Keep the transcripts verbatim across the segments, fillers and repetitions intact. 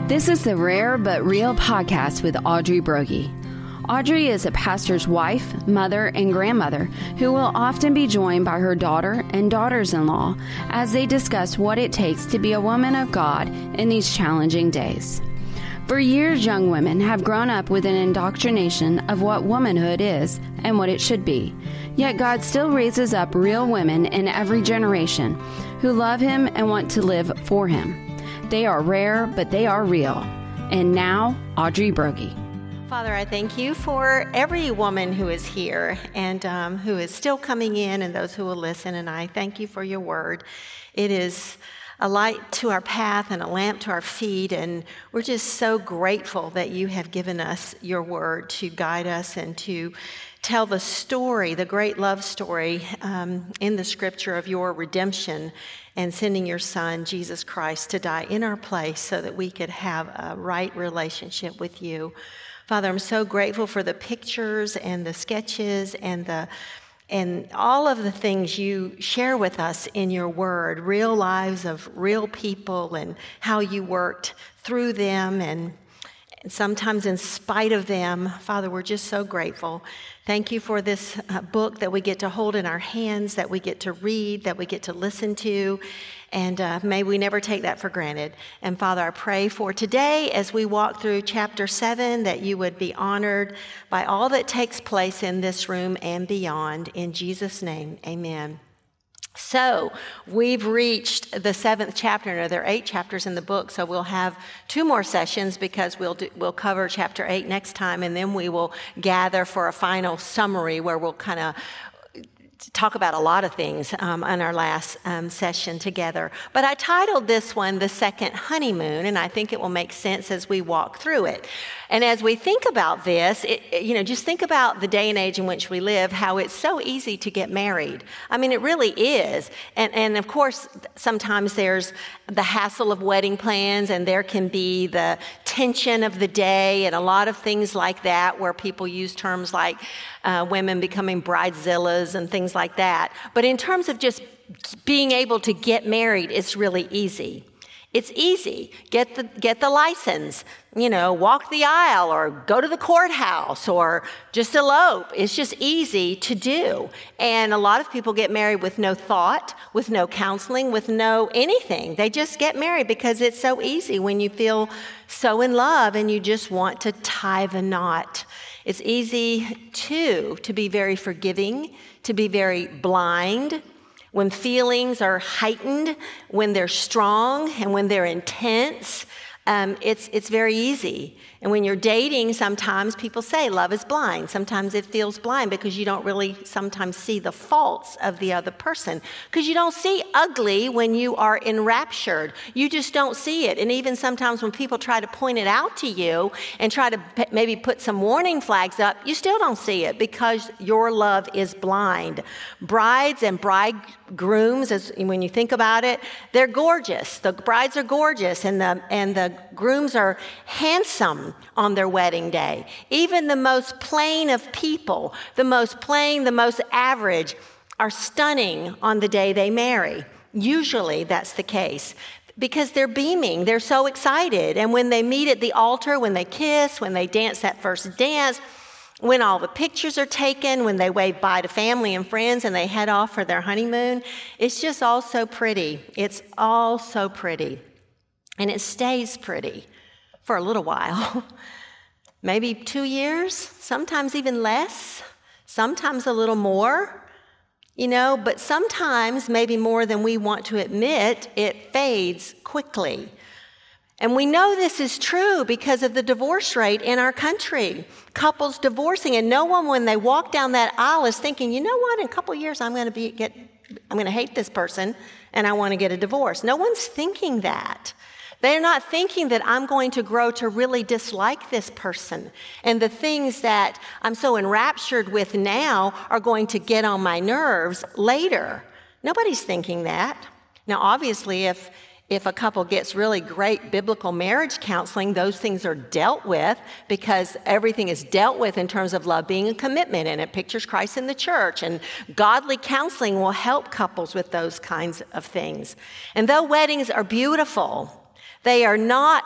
This is the Rare But Real podcast with Audrey Broggie. Audrey is a pastor's wife, mother, and grandmother who will often be joined by her daughter and daughters-in-law as they discuss what it takes to be a woman of God in these challenging days. For years, young women have grown up with an indoctrination of what womanhood is and what it should be. Yet God still raises up real women in every generation who love Him and want to live for Him. They are rare, but they are real. And now, Audrey Broggie. Father, I thank you for every woman who is here and um, who is still coming in and those who will listen. And I thank you for your word. It is a light to our path and a lamp to our feet. And we're just so grateful that you have given us your word to guide us and to tell the story, the great love story um, in the scripture of your redemption and sending your son, Jesus Christ, to die in our place so that we could have a right relationship with you. Father, I'm so grateful for the pictures and the sketches and the and all of the things you share with us in your word, real lives of real people and how you worked through them and sometimes in spite of them. Father, we're just so grateful. Thank you for this uh, book that we get to hold in our hands, that we get to read, that we get to listen to, and uh, may we never take that for granted. And Father, I pray for today as we walk through chapter seven, that you would be honored by all that takes place in this room and beyond. In Jesus' name, amen. So we've reached the seventh chapter. Now, there are eight chapters in the book, so we'll have two more sessions because we'll do, we'll cover chapter eight next time, and then we will gather for a final summary where we'll kind of talk about a lot of things um, on our last um, session together. But I titled this one The Second Honeymoon, and I think it will make sense as we walk through it. And as we think about this, it, it, you know, just think about the day and age in which we live, how it's so easy to get married. I mean, it really is. And, and of course, sometimes there's the hassle of wedding plans, and there can be the tension of the day and a lot of things like that where people use terms like uh, women becoming bridezillas and things like that. But in terms of just being able to get married, it's really easy. It's easy. Get the get the license, you know, walk the aisle or go to the courthouse or just elope. It's just easy to do. And a lot of people get married with no thought, with no counseling, with no anything. They just get married because it's so easy when you feel so in love and you just want to tie the knot. It's easy, too, to be very forgiving, to be very blind, when feelings are heightened, when they're strong, and when they're intense. Um, it's it's very easy. And when you're dating, sometimes people say love is blind. Sometimes it feels blind because you don't really sometimes see the faults of the other person. Because you don't see ugly when you are enraptured. You just don't see it. And even sometimes when people try to point it out to you and try to p- maybe put some warning flags up, you still don't see it because your love is blind. Brides and bridegrooms, as when you think about it, they're gorgeous. The brides are gorgeous and the and the grooms are handsome on their wedding day. Even the most plain of people, the most plain, the most average, are stunning on the day they marry. Usually that's the case because they're beaming. They're so excited. And when they meet at the altar, when they kiss, when they dance that first dance, when all the pictures are taken, when they wave bye to family and friends and they head off for their honeymoon, it's just all so pretty. It's all so pretty. And it stays pretty for a little while, maybe two years, sometimes even less, sometimes a little more, you know, but sometimes maybe more than we want to admit, it fades quickly. And we know this is true because of the divorce rate in our country. Couples divorcing, and no one, when they walk down that aisle, is thinking, you know what, in a couple of years I'm going to be get, I'm going to hate this person, and I want to get a divorce. No one's thinking that. They're not thinking that I'm going to grow to really dislike this person. And the things that I'm so enraptured with now are going to get on my nerves later. Nobody's thinking that. Now, obviously, if if a couple gets really great biblical marriage counseling, those things are dealt with because everything is dealt with in terms of love being a commitment, and it pictures Christ in the church. And godly counseling will help couples with those kinds of things. And though weddings are beautiful, They are not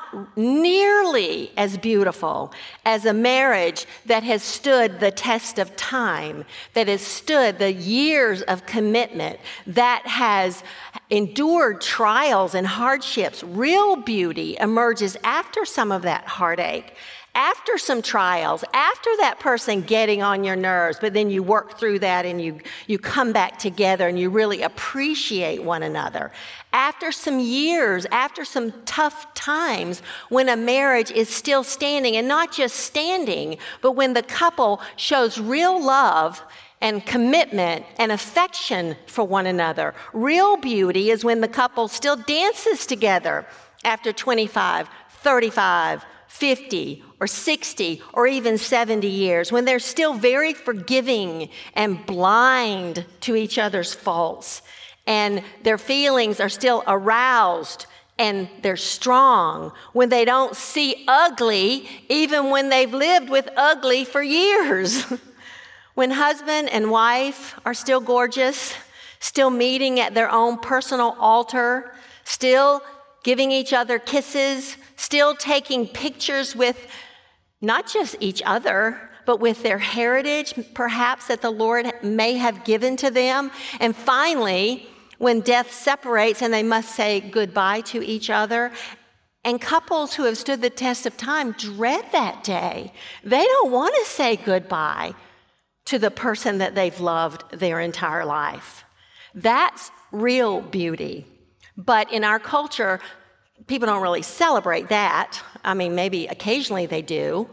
nearly as beautiful as a marriage that has stood the test of time, that has stood the years of commitment, that has endured trials and hardships. Real beauty emerges after some of that heartache, after some trials, after that person getting on your nerves, but then you work through that and you, you come back together and you really appreciate one another. After some years, after some tough times, when a marriage is still standing, and not just standing, but when the couple shows real love and commitment and affection for one another. Real beauty is when the couple still dances together after twenty-five, thirty-five, fifty, or sixty, or even seventy years, when they're still very forgiving and blind to each other's faults, and their feelings are still aroused and they're strong, when they don't see ugly even when they've lived with ugly for years. When husband and wife are still gorgeous, still meeting at their own personal altar, still giving each other kisses, still taking pictures with not just each other, but with their heritage, perhaps that the Lord may have given to them. And finally, when death separates and they must say goodbye to each other, and couples who have stood the test of time dread that day. They don't want to say goodbye to the person that they've loved their entire life. That's real beauty. But in our culture, people don't really celebrate that. I mean, maybe occasionally they do,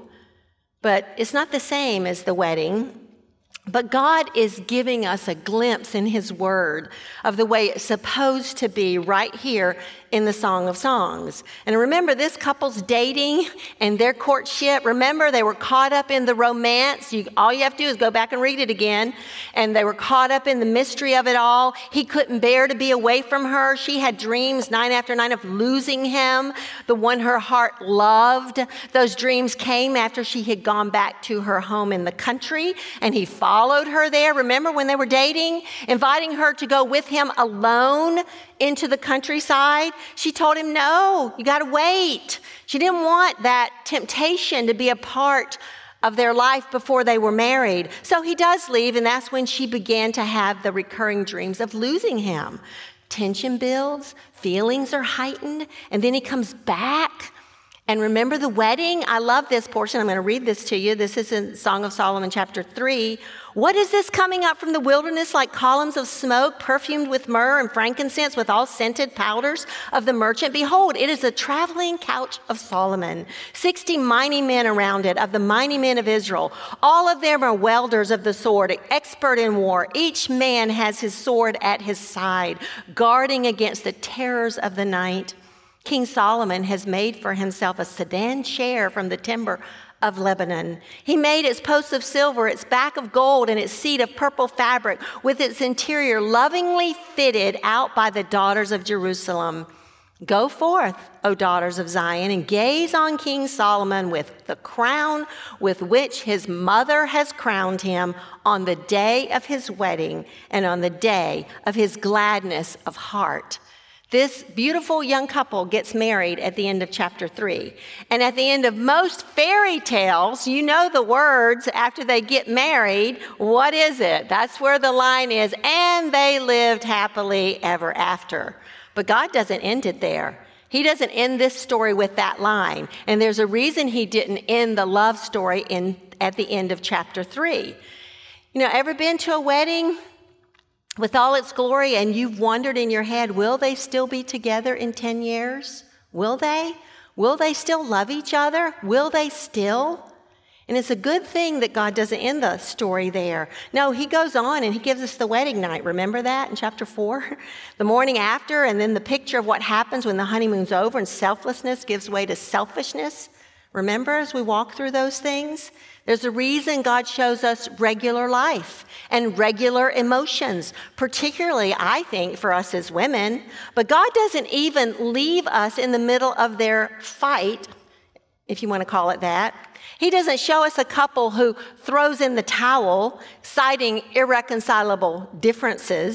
but it's not the same as the wedding. But God is giving us a glimpse in His Word of the way it's supposed to be right here in the Song of Songs. And remember, this couple's dating and their courtship. Remember, they were caught up in the romance. You, all you have to do is go back and read it again. And they were caught up in the mystery of it all. He couldn't bear to be away from her. She had dreams night after night of losing him, the one her heart loved. Those dreams came after she had gone back to her home in the country, and he followed her there. Remember when they were dating, inviting her to go with him alone into the countryside? She told him, no, you got to wait. She didn't want that temptation to be a part of their life before they were married. So he does leave, and that's when she began to have the recurring dreams of losing him. Tension builds, feelings are heightened, and then he comes back. And remember the wedding? I love this portion. I'm going to read this to you. This is in Song of Solomon, chapter three. What is this coming up from the wilderness like columns of smoke, perfumed with myrrh and frankincense, with all scented powders of the merchant? Behold, it is a traveling couch of Solomon. Sixty mighty men around it, of the mighty men of Israel. All of them are welders of the sword, expert in war. Each man has his sword at his side, guarding against the terrors of the night. King Solomon has made for himself a sedan chair from the timber of Lebanon. He made its posts of silver, its back of gold, and its seat of purple fabric, with its interior lovingly fitted out by the daughters of Jerusalem. Go forth, O daughters of Zion, and gaze on King Solomon with the crown with which his mother has crowned him on the day of his wedding and on the day of his gladness of heart. This beautiful young couple gets married at the end of chapter three. And at the end of most fairy tales, you know the words after they get married. What is it? That's where the line is, and they lived happily ever after. But God doesn't end it there. He doesn't end this story with that line. And there's a reason he didn't end the love story in at the end of chapter three. You know, ever been to a wedding with all its glory, and you've wondered in your head, will they still be together in ten years? Will they? Will they still love each other? Will they still? And it's a good thing that God doesn't end the story there. No, he goes on and he gives us the wedding night. Remember that in chapter four? The morning after, and then the picture of what happens when the honeymoon's over and selflessness gives way to selfishness. Remember as we walk through those things? There's a reason God shows us regular life and regular emotions, particularly, I think, for us as women. But God doesn't even leave us in the middle of their fight, if you want to call it that. He doesn't show us a couple who throws in the towel, citing irreconcilable differences.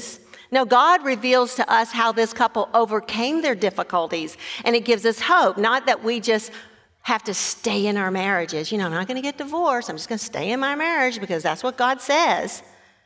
No, God reveals to us how this couple overcame their difficulties, and it gives us hope, not that we just have to stay in our marriages. You know, I'm not going to get divorced. I'm just going to stay in my marriage because that's what God says.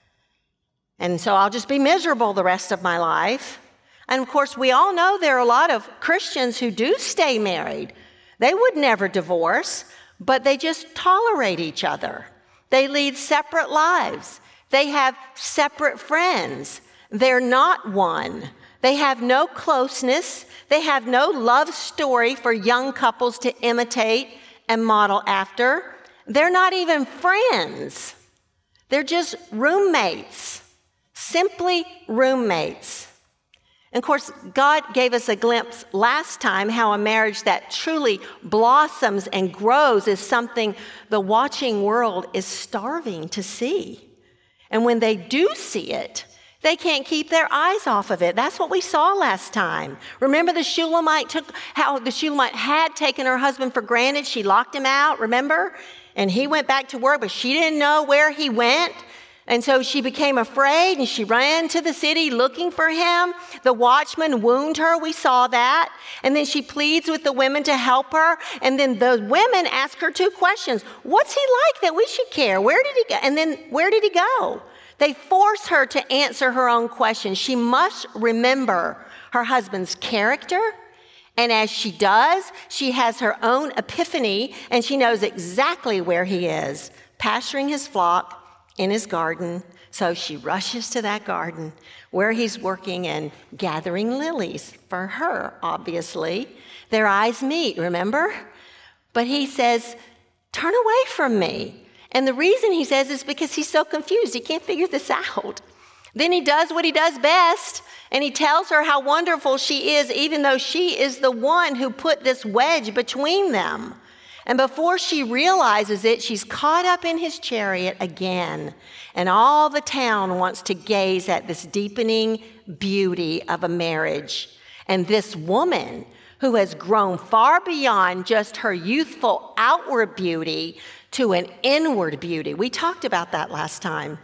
And so I'll just be miserable the rest of my life. And of course, we all know there are a lot of Christians who do stay married. They would never divorce, but they just tolerate each other. They lead separate lives. They have separate friends. They're not one. They have no closeness. They have no love story for young couples to imitate and model after. They're not even friends. They're just roommates, simply roommates. And of course, God gave us a glimpse last time how a marriage that truly blossoms and grows is something the watching world is starving to see. And when they do see it, they can't keep their eyes off of it. That's what we saw last time. Remember the Shulamite took, how the Shulamite had taken her husband for granted. She locked him out, remember? And he went back to work, but she didn't know where he went. And so she became afraid and she ran to the city looking for him. The watchman wounded her. We saw that. And then she pleads with the women to help her. And then the women ask her two questions. What's he like that we should care? Where did he go? And then where did he go? They force her to answer her own questions. She must remember her husband's character. And as she does, she has her own epiphany and she knows exactly where he is, pasturing his flock in his garden. So she rushes to that garden where he's working and gathering lilies for her, obviously. Their eyes meet, remember? But he says, turn away from me. And the reason he says is because he's so confused. He can't figure this out. Then he does what he does best, and he tells her how wonderful she is, even though she is the one who put this wedge between them. And before she realizes it, she's caught up in his chariot again. And all the town wants to gaze at this deepening beauty of a marriage. And this woman, who has grown far beyond just her youthful outward beauty to an inward beauty. We talked about that last time.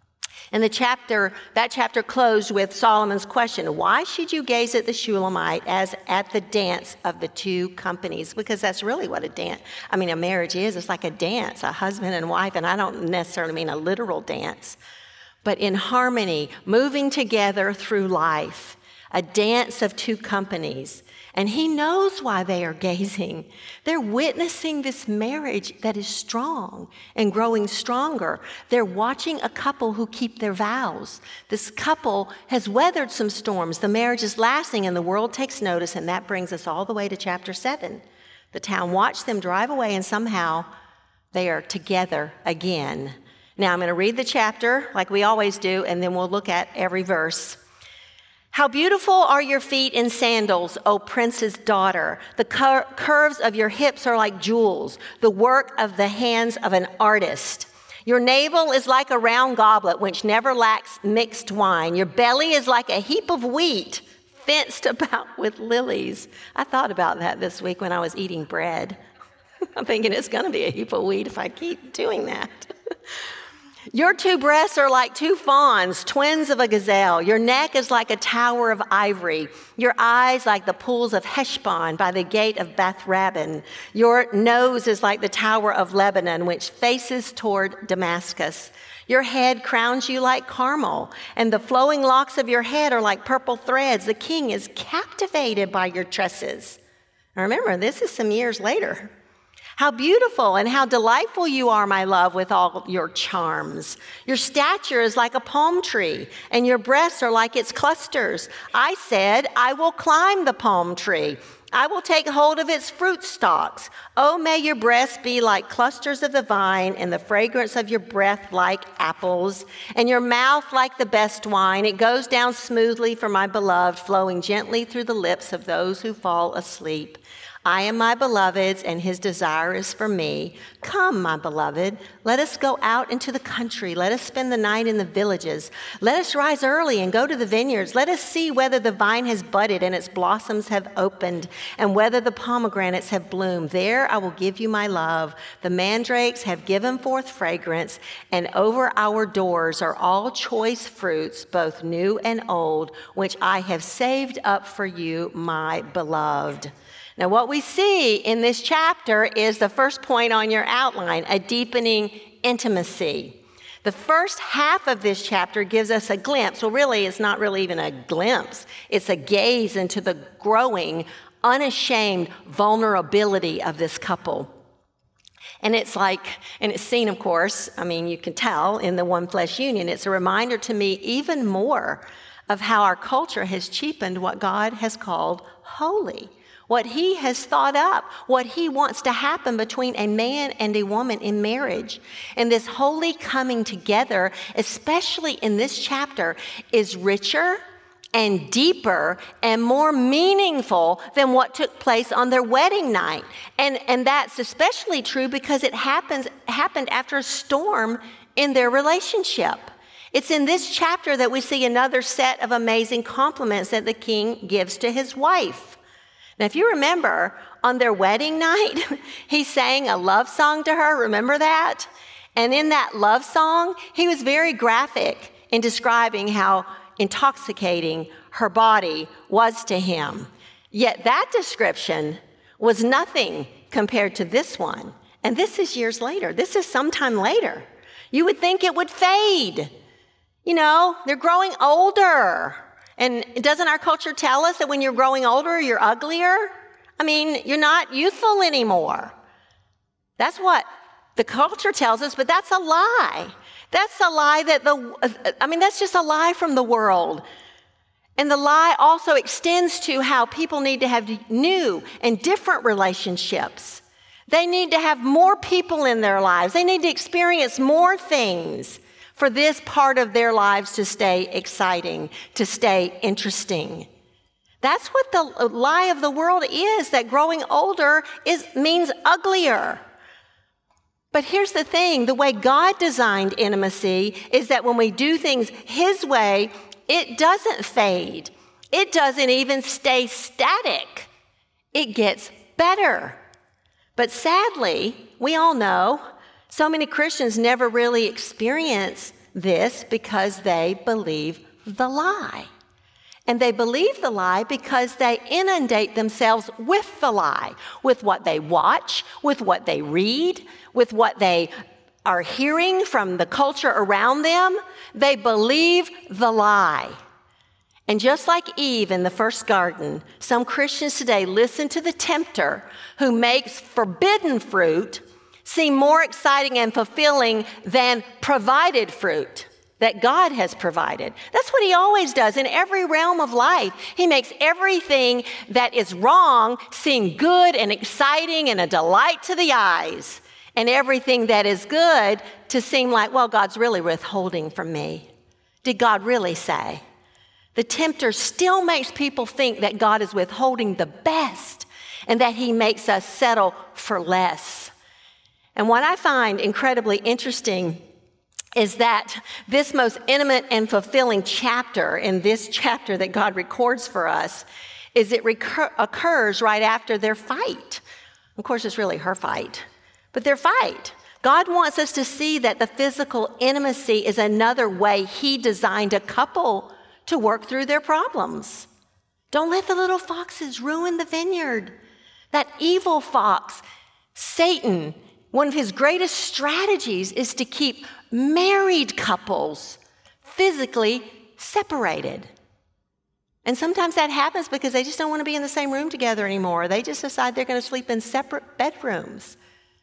And the chapter, that chapter closed with Solomon's question, why should you gaze at the Shulamite as at the dance of the two companies? Because that's really what a dance, I mean, a marriage is. It's like a dance, a husband and wife, and I don't necessarily mean a literal dance, but in harmony, moving together through life, a dance of two companies. And he knows why they are gazing. They're witnessing this marriage that is strong and growing stronger. They're watching a couple who keep their vows. This couple has weathered some storms. The marriage is lasting and the world takes notice, and that brings us all the way to chapter seven. The town watched them drive away, and somehow they are together again. Now I'm going to read the chapter like we always do, and then we'll look at every verse. How beautiful are your feet in sandals, O prince's daughter. The cur- curves of your hips are like jewels, the work of the hands of an artist. Your navel is like a round goblet which never lacks mixed wine. Your belly is like a heap of wheat fenced about with lilies. I thought about that this week when I was eating bread. I'm thinking it's going to be a heap of wheat if I keep doing that. Your two breasts are like two fawns, twins of a gazelle. Your neck is like a tower of ivory. Your eyes like the pools of Heshbon by the gate of Beth-rabbin. Your nose is like the tower of Lebanon, which faces toward Damascus. Your head crowns you like Carmel, and the flowing locks of your head are like purple threads. The king is captivated by your tresses. Now remember, this is some years later. How beautiful and how delightful you are, my love, with all your charms. Your stature is like a palm tree, and your breasts are like its clusters. I said, I will climb the palm tree. I will take hold of its fruit stalks. Oh, may your breasts be like clusters of the vine, and the fragrance of your breath like apples, and your mouth like the best wine. It goes down smoothly for my beloved, flowing gently through the lips of those who fall asleep. I am my beloved's, and his desire is for me. Come, my beloved, let us go out into the country. Let us spend the night in the villages. Let us rise early and go to the vineyards. Let us see whether the vine has budded and its blossoms have opened, and whether the pomegranates have bloomed. There I will give you my love. The mandrakes have given forth fragrance, and over our doors are all choice fruits, both new and old, which I have saved up for you, my beloved. Now, what we see in this chapter is the first point on your outline, a deepening intimacy. The first half of this chapter gives us a glimpse. Well, really, it's not really even a glimpse. It's a gaze into the growing, unashamed vulnerability of this couple. And it's like, and it's seen, of course, I mean, you can tell in the one flesh union. It's a reminder to me even more of how our culture has cheapened what God has called holy. What he has thought up, what he wants to happen between a man and a woman in marriage. And this holy coming together, especially in this chapter, is richer and deeper and more meaningful than what took place on their wedding night. And, and that's especially true because it happens happened after a storm in their relationship. It's in this chapter that we see another set of amazing compliments that the king gives to his wife. Now, if you remember, on their wedding night, he sang a love song to her. Remember that? And in that love song, he was very graphic in describing how intoxicating her body was to him. Yet that description was nothing compared to this one. And this is years later. This is sometime later. You would think it would fade. You know, they're growing older. And doesn't our culture tell us that when you're growing older, you're uglier? I mean, you're not youthful anymore. That's what the culture tells us, but that's a lie. That's a lie that the, I mean, that's just a lie from the world. And the lie also extends to how people need to have new and different relationships. They need to have more people in their lives. They need to experience more things for this part of their lives to stay exciting, to stay interesting. That's what the lie of the world is, that growing older is means uglier. But here's the thing, the way God designed intimacy is that when we do things his way, it doesn't fade. It doesn't even stay static. It gets better. But sadly, we all know, so many Christians never really experience this because they believe the lie. And they believe the lie because they inundate themselves with the lie, with what they watch, with what they read, with what they are hearing from the culture around them. They believe the lie. And just like Eve in the first garden, some Christians today listen to the tempter who makes forbidden fruit seem more exciting and fulfilling than provided fruit that God has provided. That's what he always does in every realm of life. He makes everything that is wrong seem good and exciting and a delight to the eyes, and everything that is good to seem like, well, God's really withholding from me. Did God really say? The tempter still makes people think that God is withholding the best and that he makes us settle for less. And what I find incredibly interesting is that this most intimate and fulfilling chapter in this chapter that God records for us is it recur- occurs right after their fight. Of course, it's really her fight, but their fight. God wants us to see that the physical intimacy is another way he designed a couple to work through their problems. Don't let the little foxes ruin the vineyard. That evil fox, Satan, one of his greatest strategies is to keep married couples physically separated. And sometimes that happens because they just don't want to be in the same room together anymore. They just decide they're going to sleep in separate bedrooms.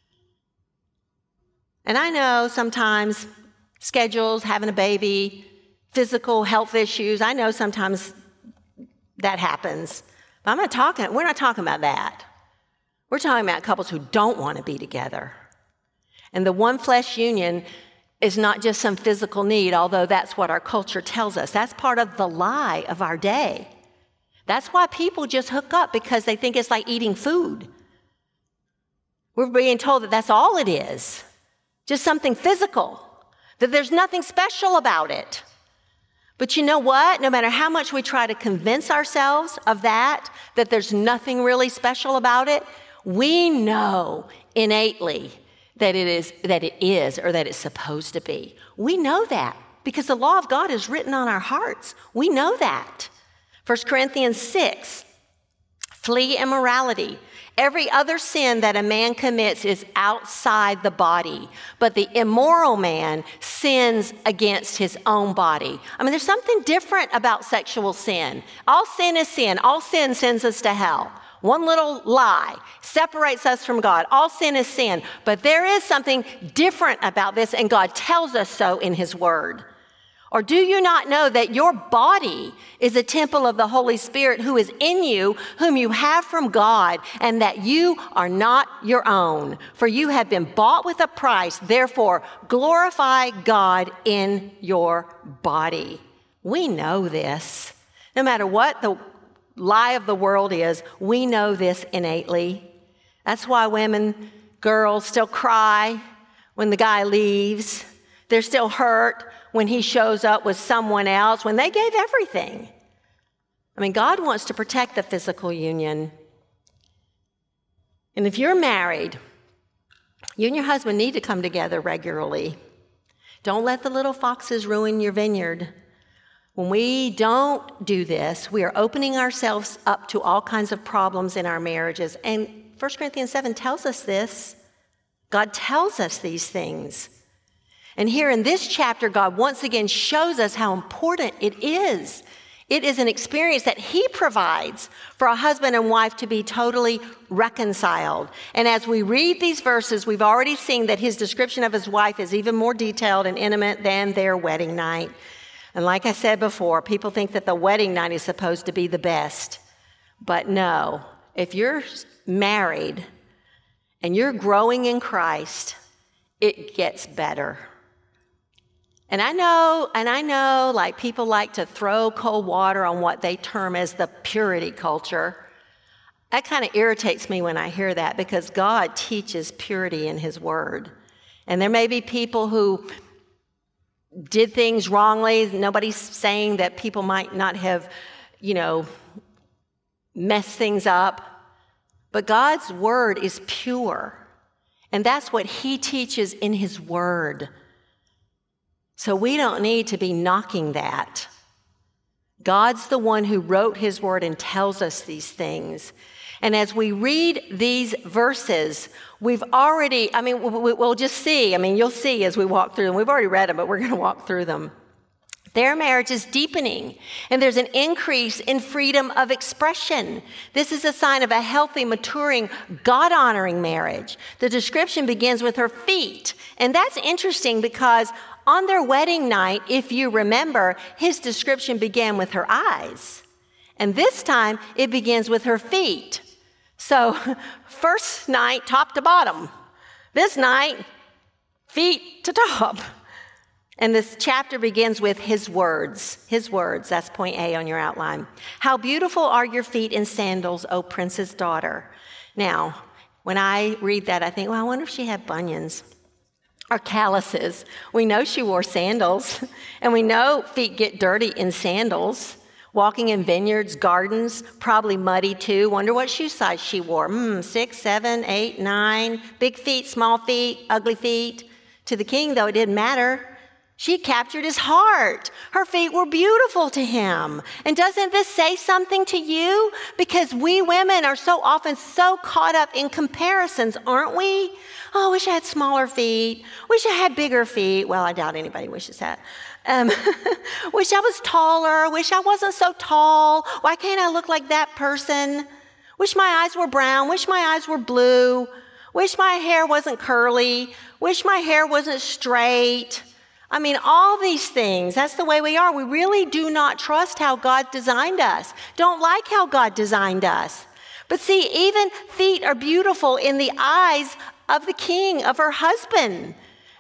And I know sometimes schedules, having a baby, physical health issues, I know sometimes that happens. But I'm not talking, we're not talking about that. We're talking about couples who don't want to be together. And the one flesh union is not just some physical need, although that's what our culture tells us. That's part of the lie of our day. That's why people just hook up, because they think it's like eating food. We're being told that that's all it is, just something physical, that there's nothing special about it. But you know what? No matter how much we try to convince ourselves of that, that there's nothing really special about it, we know innately that it is, that it is, or that it's supposed to be. We know that because the law of God is written on our hearts. We know that. First Corinthians six, flee immorality. Every other sin that a man commits is outside the body, but the immoral man sins against his own body. I mean, there's something different about sexual sin. All sin is sin. All sin sends us to hell. One little lie separates us from God. All sin is sin. But there is something different about this, and God tells us so in his word. Or do you not know that your body is a temple of the Holy Spirit who is in you, whom you have from God, and that you are not your own? For you have been bought with a price. Therefore, glorify God in your body. We know this. No matter what the lie of the world is, we know this innately. That's why women, girls still cry when the guy leaves. They're still hurt when he shows up with someone else, when they gave everything. I mean, God wants to protect the physical union. And if you're married, you and your husband need to come together regularly. Don't let the little foxes ruin your vineyard. When we don't do this, we are opening ourselves up to all kinds of problems in our marriages. And First Corinthians seven tells us this. God tells us these things. And here in this chapter, God once again shows us how important it is. It is an experience that he provides for a husband and wife to be totally reconciled. And as we read these verses, we've already seen that his description of his wife is even more detailed and intimate than their wedding night. And like I said before, people think that the wedding night is supposed to be the best. But no, if you're married and you're growing in Christ, it gets better. And I know, and I know, like people like to throw cold water on what they term as the purity culture. That kind of irritates me when I hear that, because God teaches purity in his word. And there may be people who did things wrongly. Nobody's saying that people might not have, you know, messed things up. But God's word is pure. And that's what he teaches in his word. So we don't need to be knocking that. God's the one who wrote his word and tells us these things. And as we read these verses, we've already, I mean, we'll just see. I mean, you'll see as we walk through them. We've already read them, but we're going to walk through them. Their marriage is deepening, and there's an increase in freedom of expression. This is a sign of a healthy, maturing, God-honoring marriage. The description begins with her feet, and that's interesting because on their wedding night, if you remember, his description began with her eyes. And this time, it begins with her feet. So, first night, top to bottom. This night, feet to top. And this chapter begins with his words. His words, that's point A on your outline. How beautiful are your feet in sandals, O prince's daughter. Now, when I read that, I think, well, I wonder if she had bunions or calluses. We know she wore sandals, and we know feet get dirty in sandals. Walking in vineyards, gardens, probably muddy too. Wonder what shoe size she wore. Hmm, six, seven, eight, nine. Big feet, small feet, ugly feet. To the king, though, it didn't matter. She captured his heart. Her feet were beautiful to him. And doesn't this say something to you? Because we women are so often so caught up in comparisons, aren't we? Oh, I wish I had smaller feet. Wish I had bigger feet. Well, I doubt anybody wishes that. Um, wish I was taller. Wish I wasn't so tall. Why can't I look like that person? Wish my eyes were brown. Wish my eyes were blue. Wish my hair wasn't curly. Wish my hair wasn't straight. I mean, all these things, that's the way we are. We really do not trust how God designed us. Don't like how God designed us. But see, even feet are beautiful in the eyes of the king, of her husband.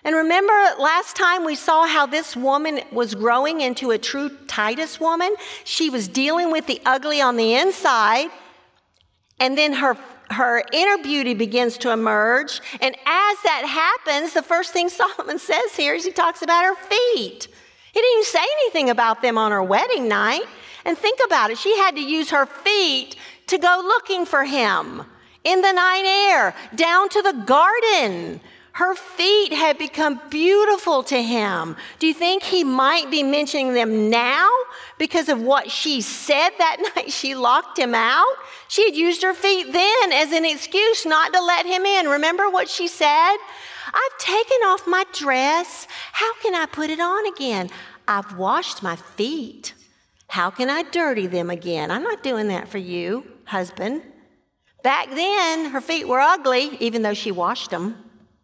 And remember last time we saw how this woman was growing into a true Titus woman? She was dealing with the ugly on the inside, and then her, her inner beauty begins to emerge. And as that happens, the first thing Solomon says here is he talks about her feet. He didn't even say anything about them on her wedding night. And think about it. She had to use her feet to go looking for him in the night air, down to the garden. Her feet had become beautiful to him. Do you think he might be mentioning them now because of what she said that night she locked him out? She had used her feet then as an excuse not to let him in. Remember what she said? I've taken off my dress. How can I put it on again? I've washed my feet. How can I dirty them again? I'm not doing that for you, husband. Back then, her feet were ugly, even though she washed them.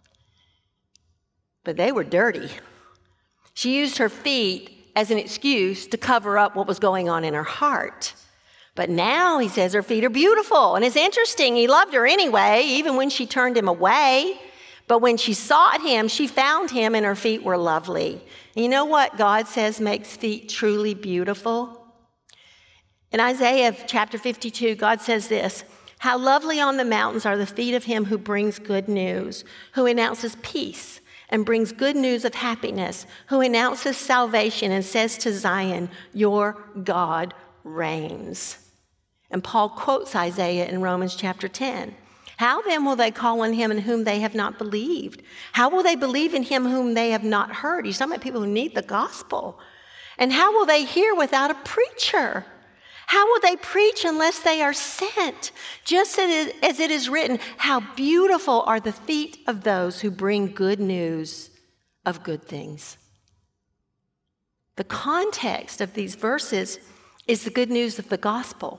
But they were dirty. She used her feet as an excuse to cover up what was going on in her heart. But now he says her feet are beautiful. And it's interesting, he loved her anyway, even when she turned him away. But when she sought him, she found him and her feet were lovely. And you know what God says makes feet truly beautiful? In Isaiah chapter fifty-two, God says this, how lovely on the mountains are the feet of him who brings good news, who announces peace and brings good news of happiness, who announces salvation and says to Zion, your God reigns. And Paul quotes Isaiah in Romans chapter ten. How then will they call on him in whom they have not believed? How will they believe in him whom they have not heard? He's talking about people who need the gospel. And how will they hear without a preacher? How will they preach unless they are sent? Just as it is written, how beautiful are the feet of those who bring good news of good things. The context of these verses is the good news of the gospel.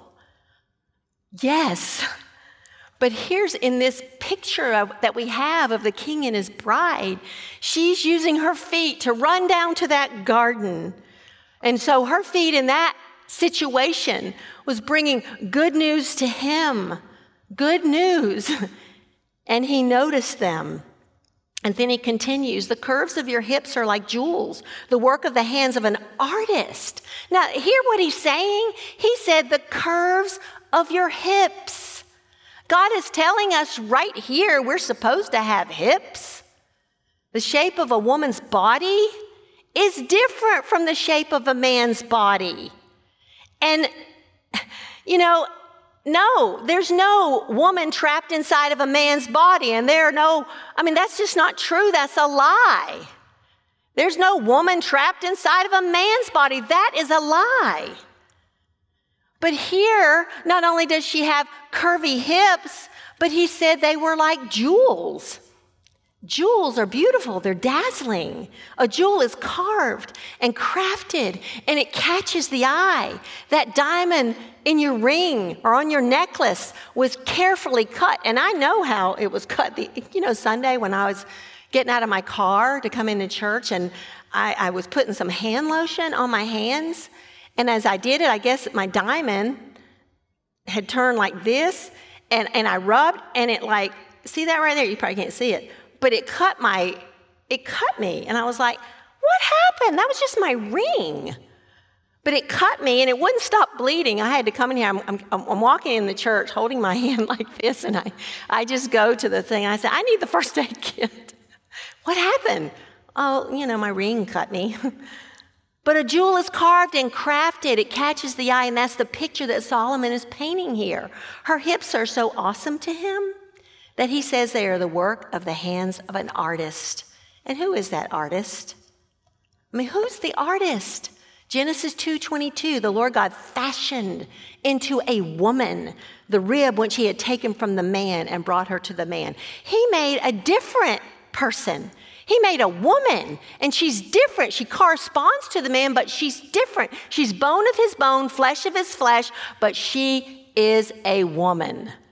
Yes, but here's in this picture of, that we have of the king and his bride, she's using her feet to run down to that garden. And so her feet in that situation was bringing good news to him, good news. And he noticed them. And then he continues, the curves of your hips are like jewels, the work of the hands of an artist. Now, hear what he's saying? He said the curves of your hips. God is telling us right here we're supposed to have hips. The shape of a woman's body is different from the shape of a man's body. And, you know, no, there's no woman trapped inside of a man's body. And there are no, I mean, that's just not true. That's a lie. There's no woman trapped inside of a man's body. That is a lie. But here, not only does she have curvy hips, but he said they were like jewels. Jewels are beautiful. They're dazzling. A jewel is carved and crafted, and it catches the eye. That diamond in your ring or on your necklace was carefully cut, and I know how it was cut. The, you know, Sunday when I was getting out of my car to come into church, and I, I was putting some hand lotion on my hands, and as I did it, I guess my diamond had turned like this, and, and I rubbed, and it like, see that right there? You probably can't see it. But it cut my, it cut me. And I was like, what happened? That was just my ring. But it cut me and it wouldn't stop bleeding. I had to come in here. I'm, I'm, I'm walking in the church holding my hand like this. And I, I just go to the thing. I said, I need the first aid kit. What happened? Oh, you know, my ring cut me. But a jewel is carved and crafted. It catches the eye. And that's the picture that Solomon is painting here. Her hips are so awesome to him that he says they are the work of the hands of an artist. And who is that artist? I mean, who's the artist? Genesis two twenty-two, the Lord God fashioned into a woman the rib which he had taken from the man and brought her to the man. He made a different person. He made a woman, and she's different. She corresponds to the man, but she's different. She's bone of his bone, flesh of his flesh, but she is a woman.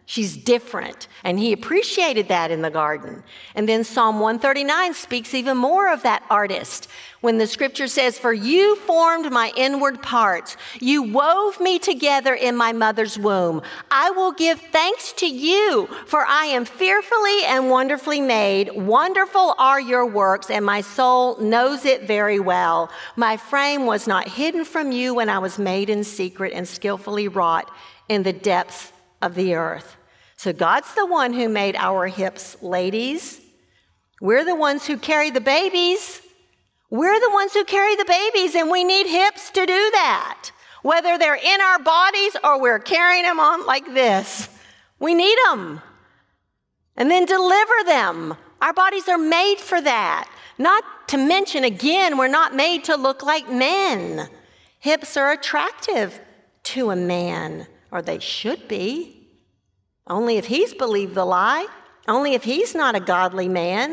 She's different. And he appreciated that in the garden. And then Psalm one thirty-nine speaks even more of that artist. When the scripture says, "For you formed my inward parts. You wove me together in my mother's womb. I will give thanks to you, for I am fearfully and wonderfully made. Wonderful are your works, and my soul knows it very well. My frame was not hidden from you when I was made in secret and skillfully wrought in the depths of the earth." So God's the one who made our hips, ladies. We're the ones who carry the babies. We're the ones who carry the babies, and we need hips to do that. Whether they're in our bodies or we're carrying them on like this, we need them. And then deliver them. Our bodies are made for that. Not to mention, again, we're not made to look like men. Hips are attractive to a man, or they should be. Only if he's believed the lie. Only if he's not a godly man.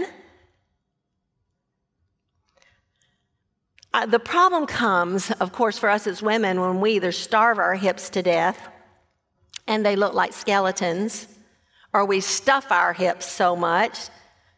Uh, the problem comes, of course, for us as women when we either starve our hips to death and they look like skeletons, or we stuff our hips so much.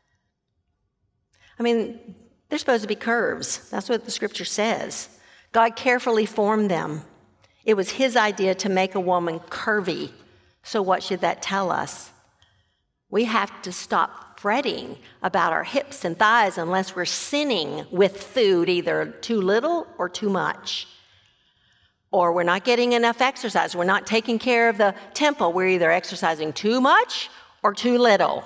I mean, they're supposed to be curves. That's what the scripture says. God carefully formed them. It was his idea to make a woman curvy. So what should that tell us? We have to stop fretting about our hips and thighs unless we're sinning with food, either too little or too much. Or we're not getting enough exercise. We're not taking care of the temple. We're either exercising too much or too little.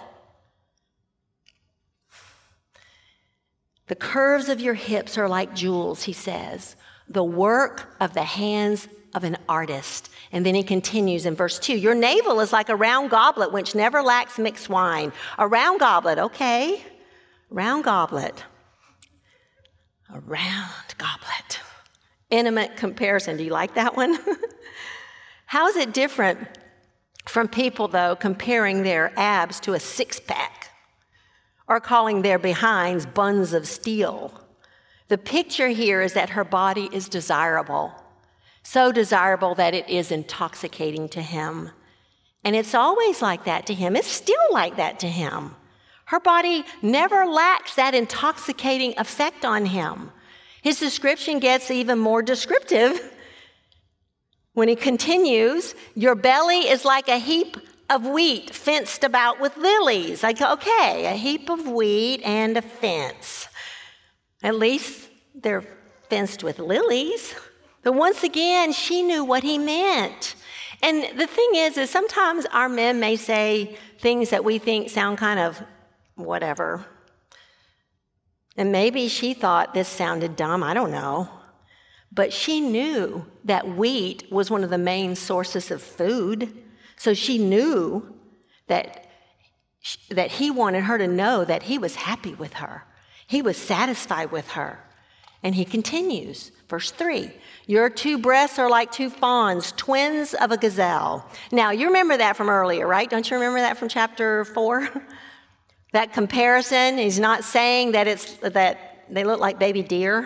The curves of your hips are like jewels, he says, the work of the hands of an artist. And then he continues in verse two, your navel is like a round goblet which never lacks mixed wine. A round goblet, okay, round goblet. A round goblet. Intimate comparison. Do you like that one? How is it different from people, though, comparing their abs to a six-pack or calling their behinds buns of steel? The picture here is that her body is desirable. So desirable that it is intoxicating to him. And it's always like that to him. It's still like that to him. Her body never lacks that intoxicating effect on him. His description gets even more descriptive when he continues, your belly is like a heap of wheat fenced about with lilies. Like, okay, a heap of wheat and a fence. At least they're fenced with lilies. But once again, she knew what he meant. And the thing is, is sometimes our men may say things that we think sound kind of whatever. And maybe she thought this sounded dumb, I don't know. But she knew that wheat was one of the main sources of food. So she knew that, that he wanted her to know that he was happy with her. He was satisfied with her. And he continues, verse three, your two breasts are like two fawns, twins of a gazelle. Now, you remember that from earlier, right? Don't you remember that from chapter four? That comparison, he's not saying that it's that they look like baby deer,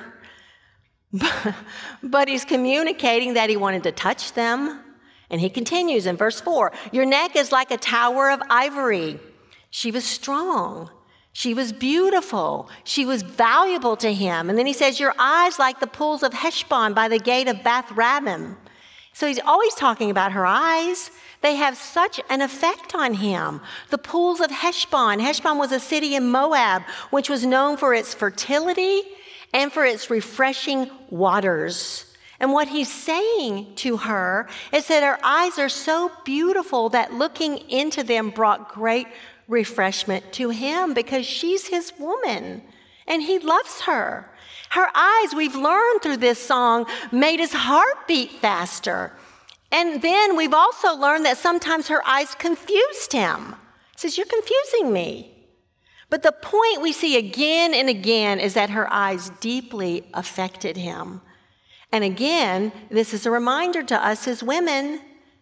but he's communicating that he wanted to touch them. And he continues in verse four, your neck is like a tower of ivory. She was strong. She was beautiful. She was valuable to him. And then he says, your eyes like the pools of Heshbon by the gate of Bath Rabbim. So he's always talking about her eyes. They have such an effect on him. The pools of Heshbon. Heshbon was a city in Moab, which was known for its fertility and for its refreshing waters. And what he's saying to her is that her eyes are so beautiful that looking into them brought great refreshment to him because she's his woman and he loves her. Her eyes, we've learned through this song, made his heart beat faster. And then we've also learned that sometimes her eyes confused him. He says, you're confusing me. But the point we see again and again is that her eyes deeply affected him. And again, this is a reminder to us as women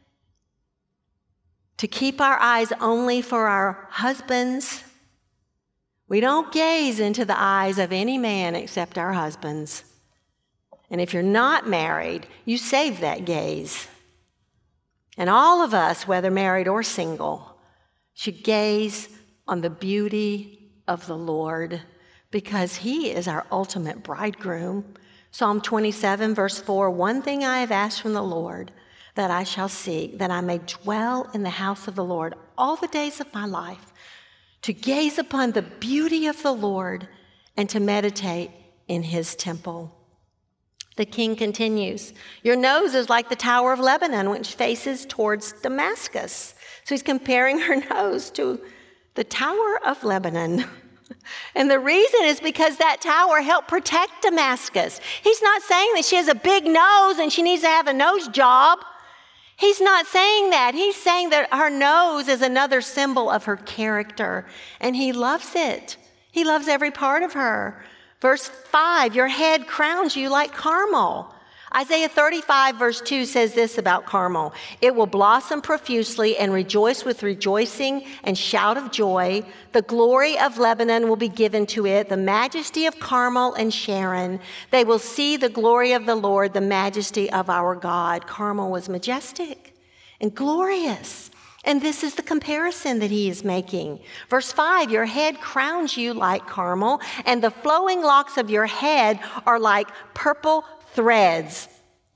to keep our eyes only for our husbands. We don't gaze into the eyes of any man except our husbands. And if you're not married, you save that gaze. And all of us, whether married or single, should gaze on the beauty of the Lord because he is our ultimate bridegroom. Psalm twenty-seven, verse four, one thing I have asked from the Lord that I shall seek, that I may dwell in the house of the Lord all the days of my life, to gaze upon the beauty of the Lord and to meditate in his temple. The king continues, your nose is like the Tower of Lebanon, which faces towards Damascus. So he's comparing her nose to the Tower of Lebanon. And the reason is because that tower helped protect Damascus. He's not saying that she has a big nose and she needs to have a nose job. He's not saying that. He's saying that her nose is another symbol of her character, and he loves it. He loves every part of her. Verse five, your head crowns you like Carmel. Isaiah thirty-five, verse two says this about Carmel. It will blossom profusely and rejoice with rejoicing and shout of joy. The glory of Lebanon will be given to it, the majesty of Carmel and Sharon. They will see the glory of the Lord, the majesty of our God. Carmel was majestic and glorious. And this is the comparison that he is making. Verse five, your head crowns you like Carmel, and the flowing locks of your head are like purple threads.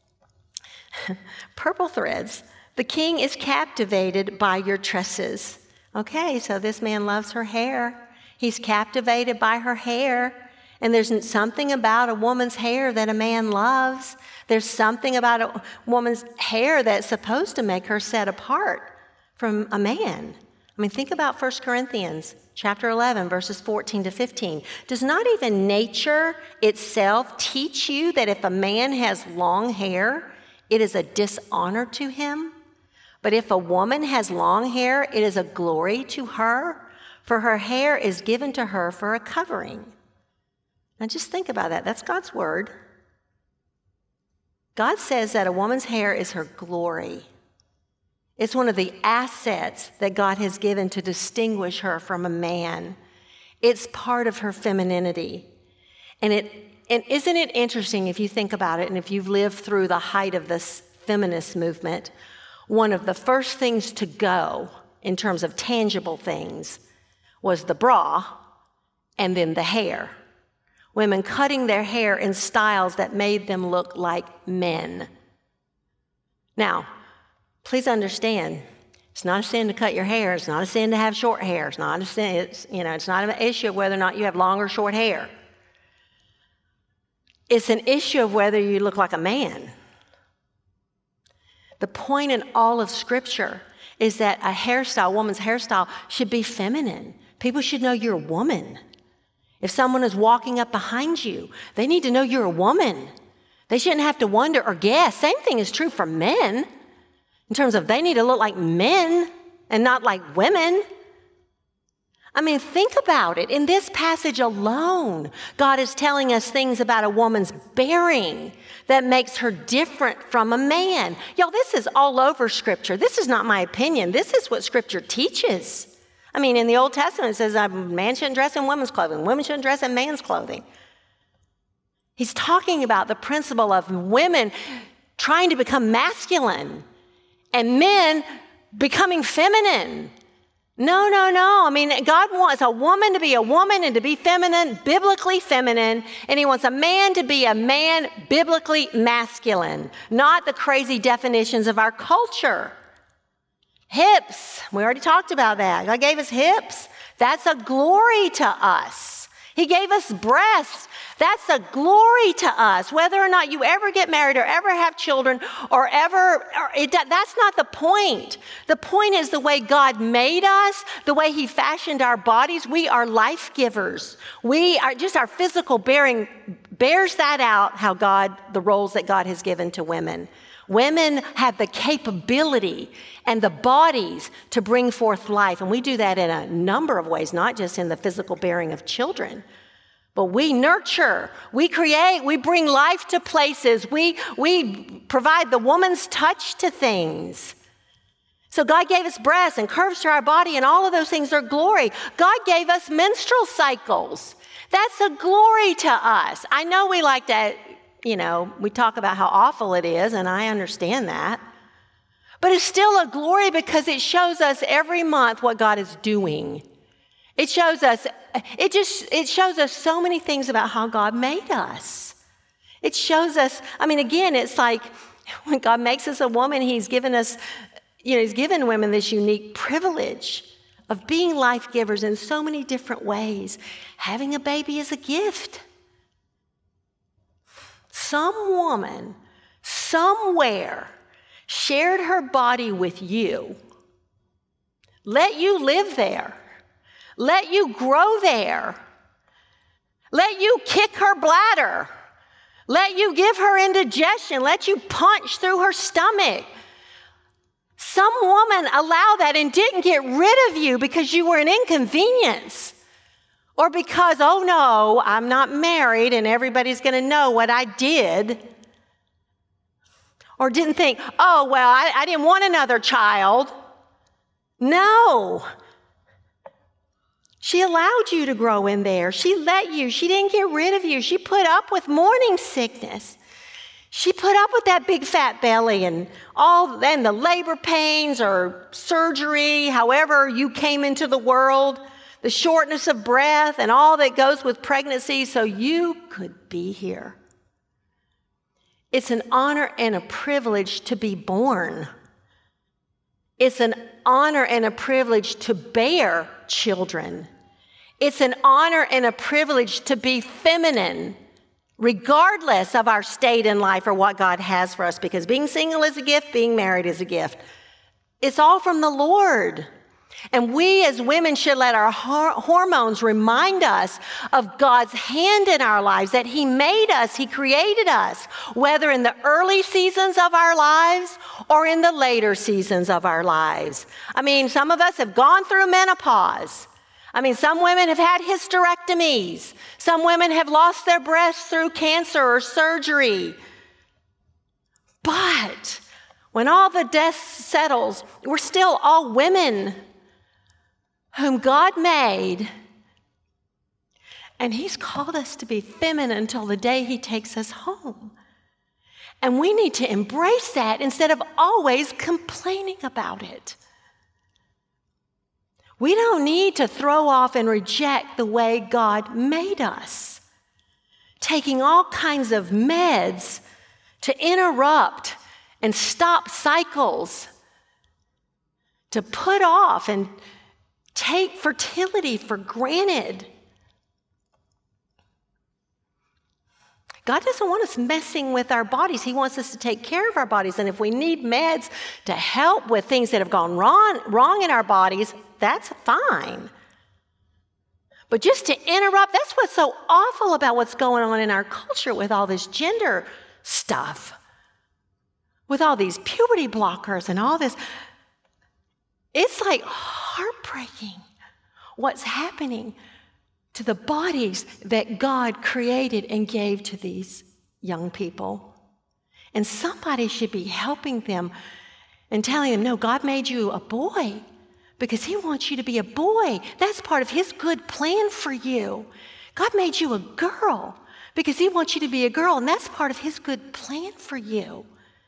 Purple threads. The king is captivated by your tresses. Okay, so this man loves her hair. He's captivated by her hair. And there's something about a woman's hair that a man loves. There's something about a woman's hair that's supposed to make her set apart from a man. I mean, think about First Corinthians chapter eleven, verses fourteen to fifteen. Does not even nature itself teach you that if a man has long hair, it is a dishonor to him? But if a woman has long hair, it is a glory to her, for her hair is given to her for a covering. Now just think about that. That's God's word. God says that a woman's hair is her glory. It's one of the assets that God has given to distinguish her from a man. It's part of her femininity. And it and isn't it interesting if you think about it, and if you've lived through the height of this feminist movement, one of the first things to go in terms of tangible things was the bra and then the hair. Women cutting their hair in styles that made them look like men. Now, please understand, it's not a sin to cut your hair. It's not a sin to have short hair. It's not a sin. It's, you know, it's not an issue of whether or not you have long or short hair. It's an issue of whether you look like a man. The point in all of Scripture is that a hairstyle, a woman's hairstyle, should be feminine. People should know you're a woman. If someone is walking up behind you, they need to know you're a woman. They shouldn't have to wonder or guess. Same thing is true for men. In terms of they need to look like men and not like women. I mean, think about it. In this passage alone, God is telling us things about a woman's bearing that makes her different from a man. Y'all, this is all over Scripture. This is not my opinion. This is what Scripture teaches. I mean, in the Old Testament, it says a man shouldn't dress in women's clothing. Women shouldn't dress in man's clothing. He's talking about the principle of women trying to become masculine and men becoming feminine. No, no, no. I mean, God wants a woman to be a woman and to be feminine, biblically feminine, and he wants a man to be a man, biblically masculine, not the crazy definitions of our culture. Hips, we already talked about that. God gave us hips. That's a glory to us. He gave us breasts. That's a glory to us. Whether or not you ever get married or ever have children or ever, or it, that's not the point. The point is the way God made us, the way he fashioned our bodies. We are life givers. We are just our physical bearing bears that out, how God, the roles that God has given to women. Women have the capability and the bodies to bring forth life. And we do that in a number of ways, not just in the physical bearing of children. But we nurture, we create, we bring life to places. We, we provide the woman's touch to things. So God gave us breasts and curves to our body, and all of those things are glory. God gave us menstrual cycles. That's a glory to us. I know we like to, you know, we talk about how awful it is, and I understand that. But it's still a glory because it shows us every month what God is doing. It shows us, it just, it shows us so many things about how God made us. It shows us, I mean, again, it's like when God makes us a woman, he's given us, you know, he's given women this unique privilege of being life givers in so many different ways. Having a baby is a gift. Some woman, somewhere, shared her body with you, let you live there, let you grow there, let you kick her bladder, let you give her indigestion, let you punch through her stomach. Some woman allowed that and didn't get rid of you because you were an inconvenience, or because, oh no, I'm not married and everybody's going to know what I did. Or didn't think, oh, well, I, I didn't want another child. No. She allowed you to grow in there. She let you. She didn't get rid of you. She put up with morning sickness. She put up with that big fat belly and all, and the labor pains or surgery, however you came into the world, the shortness of breath and all that goes with pregnancy so you could be here. It's an honor and a privilege to be born. It's an honor and a privilege to bear children. It's an honor and a privilege to be feminine, regardless of our state in life or what God has for us, because being single is a gift, being married is a gift. It's all from the Lord. And we as women should let our hor- hormones remind us of God's hand in our lives, that he made us, he created us, whether in the early seasons of our lives or in the later seasons of our lives. I mean, some of us have gone through menopause. I mean, some women have had hysterectomies. Some women have lost their breasts through cancer or surgery. But when all the dust settles, we're still all women whom God made, and he's called us to be feminine until the day he takes us home. And we need to embrace that instead of always complaining about it. We don't need to throw off and reject the way God made us, taking all kinds of meds to interrupt and stop cycles, to put off and take fertility for granted. God doesn't want us messing with our bodies. He wants us to take care of our bodies. And if we need meds to help with things that have gone wrong, wrong in our bodies, that's fine. But just to interrupt, that's what's so awful about what's going on in our culture with all this gender stuff, with all these puberty blockers and all this. It's like heartbreaking what's happening to the bodies that God created and gave to these young people. And somebody should be helping them and telling them, no, God made you a boy because he wants you to be a boy. That's part of his good plan for you. God made you a girl because he wants you to be a girl, and that's part of his good plan for you.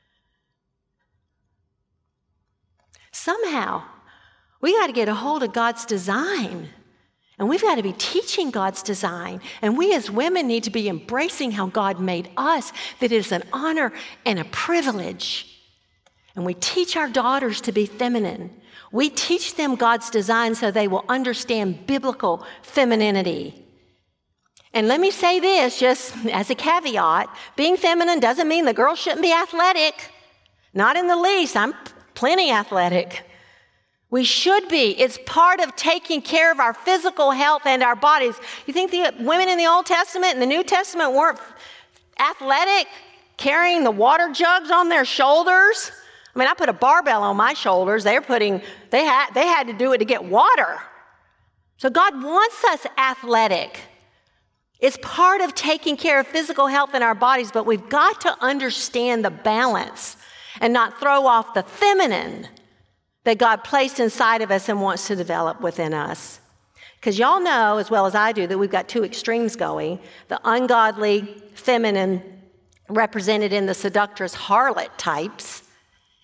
Somehow, we got to get a hold of God's design, and we've got to be teaching God's design, and we as women need to be embracing how God made us, that it is an honor and a privilege. And we teach our daughters to be feminine. We teach them God's design so they will understand biblical femininity. And let me say this, just as a caveat, being feminine doesn't mean the girl shouldn't be athletic. Not in the least. I'm plenty athletic. We should be. It's part of taking care of our physical health and our bodies. You think the women in the Old Testament and the New Testament weren't athletic, carrying the water jugs on their shoulders? I mean, I put a barbell on my shoulders. They're putting, they had, they had to do it to get water. So God wants us athletic. It's part of taking care of physical health in our bodies, but we've got to understand the balance and not throw off the feminine that God placed inside of us and wants to develop within us. Because y'all know, as well as I do, that we've got two extremes going. The ungodly feminine represented in the seductress harlot types,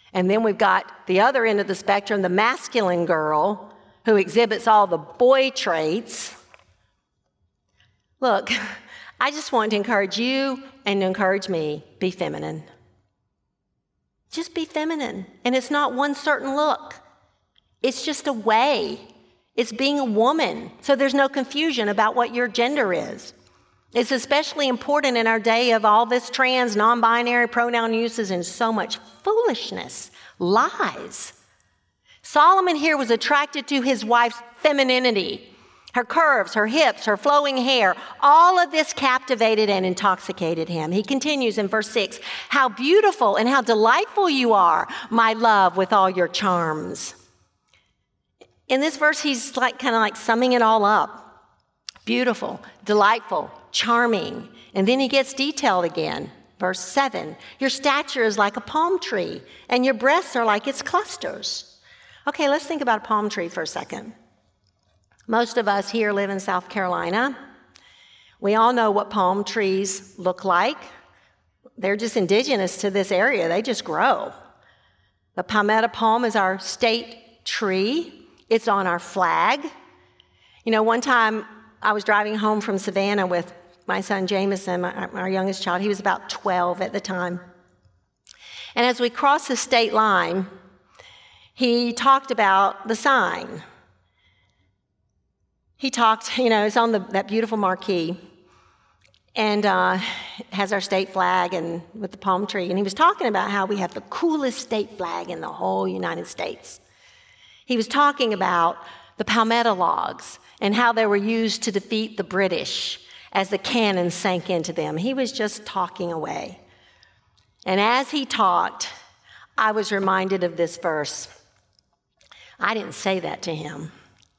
And then we've got the other end of the spectrum, the masculine girl who exhibits all the boy traits. Look, I just want to encourage you and to encourage me, be feminine. Just be feminine. And it's not one certain look. It's just a way. It's being a woman. So there's no confusion about what your gender is. It's especially important in our day of all this trans, non-binary pronoun uses and so much foolishness, lies. Solomon here was attracted to his wife's femininity, her curves, her hips, her flowing hair. All of this captivated and intoxicated him. He continues in verse six, how beautiful and how delightful you are, my love, with all your charms. In this verse, he's like kind of like summing it all up. Beautiful, delightful, charming. And then he gets detailed again. Verse seven, your stature is like a palm tree, and your breasts are like its clusters. Okay, let's think about a palm tree for a second. Most of us here live in South Carolina. We all know what palm trees look like. They're just indigenous to this area. They just grow. The palmetto palm is our state tree. It's on our flag. You know, one time I was driving home from Savannah with my son Jameson, my, our youngest child. He was about twelve at the time. And as we crossed the state line, he talked about the sign. He talked, you know, it's on the, that beautiful marquee, and uh, has our state flag and with the palm tree. And he was talking about how we have the coolest state flag in the whole United States. He was talking about the palmetto logs and how they were used to defeat the British as the cannon sank into them. He was just talking away. And as he talked, I was reminded of this verse. I didn't say that to him.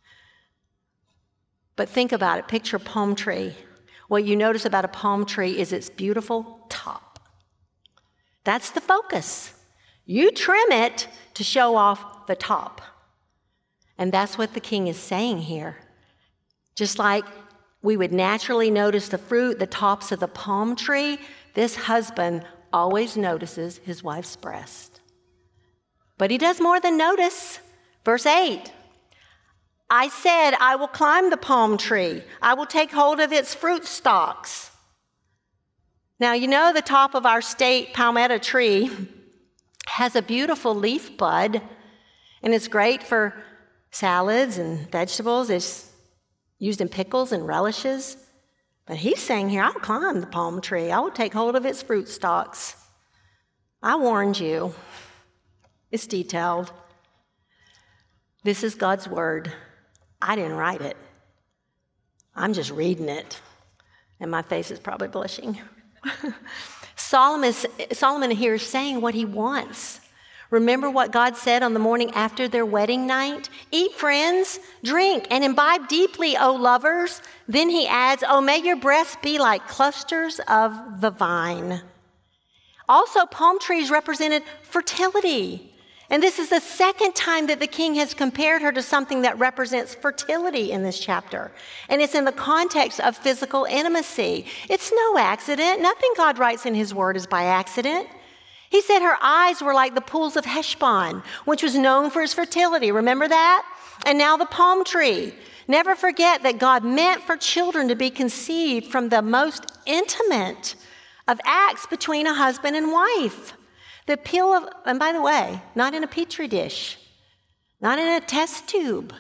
But think about it. Picture a palm tree. What you notice about a palm tree is its beautiful top. That's the focus. You trim it to show off the top. And that's what the king is saying here. Just like we would naturally notice the fruit, the tops of the palm tree, this husband always notices his wife's breast. But he does more than notice. Verse eight, I said, I will climb the palm tree. I will take hold of its fruit stalks. Now, you know the top of our state palmetto tree has a beautiful leaf bud, and it's great for salads and vegetables. It's used in pickles and relishes. But he's saying here, I'll climb the palm tree. I will take hold of its fruit stalks. I warned you. It's detailed. This is God's word. I didn't write it. I'm just reading it. And my face is probably blushing. Solomon, Solomon here is saying what he wants. Remember what God said on the morning after their wedding night? Eat, friends, drink, and imbibe deeply, O lovers. Then he adds, oh, may your breasts be like clusters of the vine. Also, palm trees represented fertility. And this is the second time that the king has compared her to something that represents fertility in this chapter. And it's in the context of physical intimacy. It's no accident. Nothing God writes in his word is by accident. He said her eyes were like the pools of Heshbon, which was known for its fertility. Remember that? And now the palm tree. Never forget that God meant for children to be conceived from the most intimate of acts between a husband and wife. The peel of, and by the way, not in a petri dish, not in a test tube.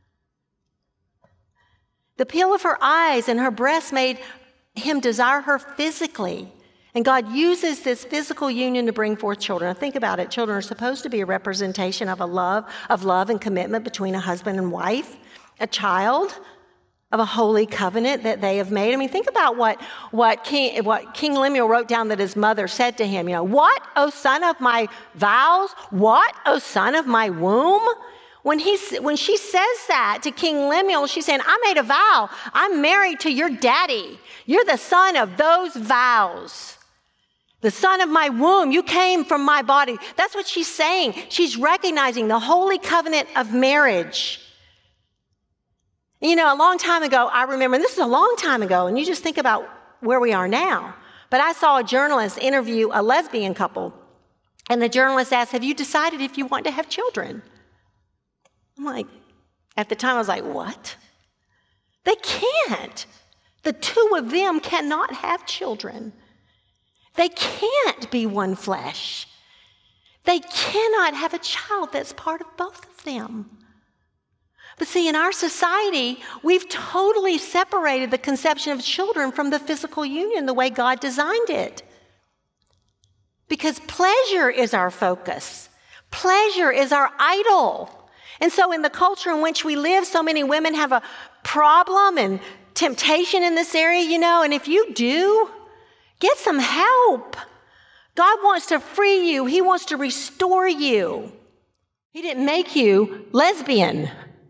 The peel of her eyes and her breasts made him desire her physically. And God uses this physical union to bring forth children. Now think about it. Children are supposed to be a representation of a love, of love and commitment between a husband and wife, a child of a holy covenant that they have made. I mean, think about what, what, King, what King Lemuel wrote down that his mother said to him. You know, what, O son of my vows? What, O son of my womb? When, he, when she says that to King Lemuel, she's saying, I made a vow. I'm married to your daddy. You're the son of those vows. The son of my womb, you came from my body. That's what she's saying. She's recognizing the holy covenant of marriage. You know, a long time ago, I remember, and this is a long time ago, and you just think about where we are now. But I saw a journalist interview a lesbian couple, And the journalist asked, have you decided if you want to have children? I'm like, at the time I was like, what? They can't. The two of them cannot have children. They can't be one flesh. They cannot have a child that's part of both of them. But see, in our society, we've totally separated the conception of children from the physical union the way God designed it. Because pleasure is our focus. Pleasure is our idol. And so in the culture in which we live, so many women have a problem and temptation in this area, you know, and if you do, get some help. God wants to free you. He wants to restore you. He didn't make you lesbian.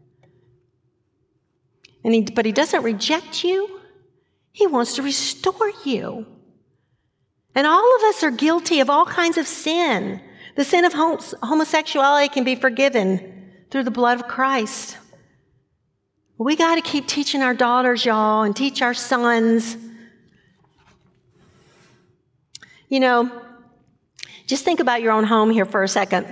And he, but he doesn't reject you. He wants to restore you. And all of us are guilty of all kinds of sin. The sin of homosexuality can be forgiven through the blood of Christ. We got to keep teaching our daughters, y'all, and teach our sons. You know, just think about your own home here for a second.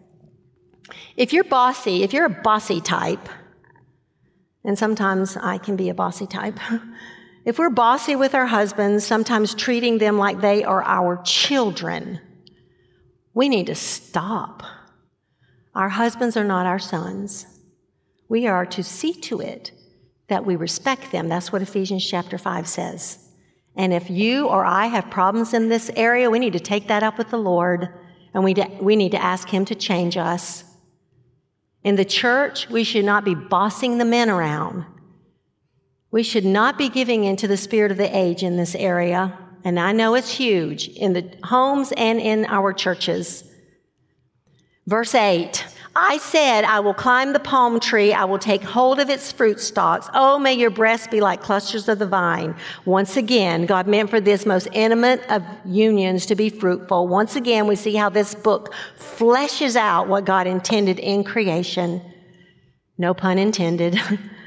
If you're bossy, if you're a bossy type, and sometimes I can be a bossy type, if we're bossy with our husbands, sometimes treating them like they are our children, we need to stop. Our husbands are not our sons. We are to see to it that we respect them. That's what Ephesians chapter five says. And if you or I have problems in this area, we need to take that up with the Lord, and we, de- we need to ask Him to change us. In the church, we should not be bossing the men around. We should not be giving into the spirit of the age in this area. And I know it's huge in the homes and in our churches. Verse eight, I said, I will climb the palm tree. I will take hold of its fruit stalks. Oh, may your breasts be like clusters of the vine. Once again, God meant for this most intimate of unions to be fruitful. Once again, we see how this book fleshes out what God intended in creation. No pun intended.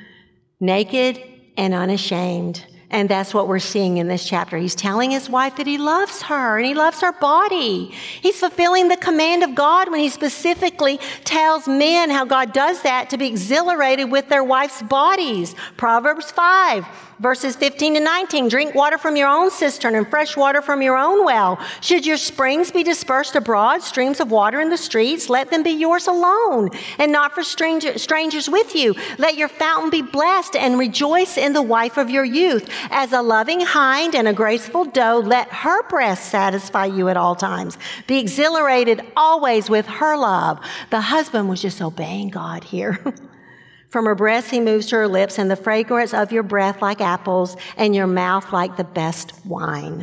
Naked and unashamed. And that's what we're seeing in this chapter. He's telling his wife that he loves her and he loves her body. He's fulfilling the command of God when he specifically tells men how God does that to be exhilarated with their wife's bodies. Proverbs five, verses fifteen to nineteen. Drink water from your own cistern and fresh water from your own well. Should your springs be dispersed abroad, streams of water in the streets, let them be yours alone and not for stranger, strangers with you. Let your fountain be blessed and rejoice in the wife of your youth. As a loving hind and a graceful doe, let her breast satisfy you at all times. Be exhilarated always with her love. The husband was just obeying God here. From her breast he moves to her lips, and the fragrance of your breath like apples, and your mouth like the best wine.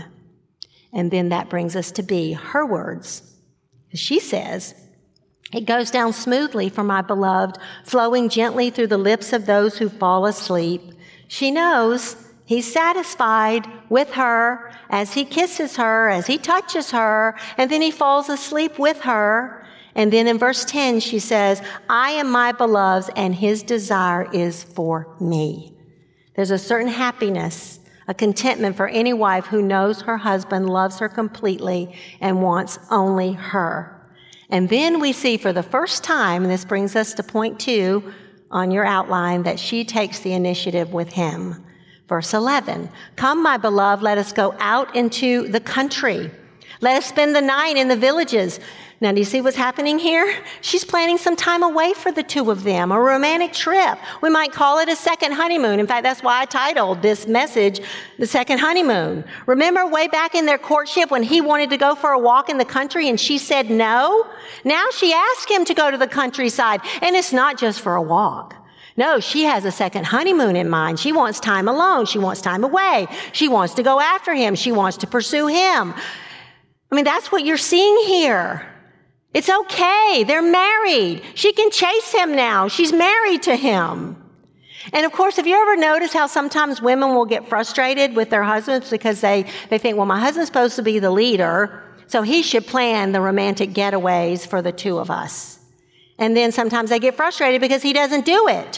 And then that brings us to be her words. She says, it goes down smoothly for my beloved, flowing gently through the lips of those who fall asleep. She knows he's satisfied with her as he kisses her, as he touches her, and then he falls asleep with her. And then in verse ten, she says, I am my beloved's, and his desire is for me. There's a certain happiness, a contentment for any wife who knows her husband loves her completely and wants only her. And then we see for the first time, and this brings us to point two on your outline, that she takes the initiative with him. Verse eleven, come, my beloved, let us go out into the country. Let us spend the night in the villages. Now, do you see what's happening here? She's planning some time away for the two of them, a romantic trip. We might call it a second honeymoon. In fact, that's why I titled this message, The Second Honeymoon. Remember way back in their courtship when he wanted to go for a walk in the country and she said no? Now she asked him to go to the countryside, and it's not just for a walk. No, she has a second honeymoon in mind. She wants time alone. She wants time away. She wants to go after him. She wants to pursue him. I mean, that's what you're seeing here. It's okay. They're married. She can chase him now. She's married to him. And of course, have you ever noticed how sometimes women will get frustrated with their husbands because they, they think, well, my husband's supposed to be the leader, so he should plan the romantic getaways for the two of us. And then sometimes they get frustrated because he doesn't do it.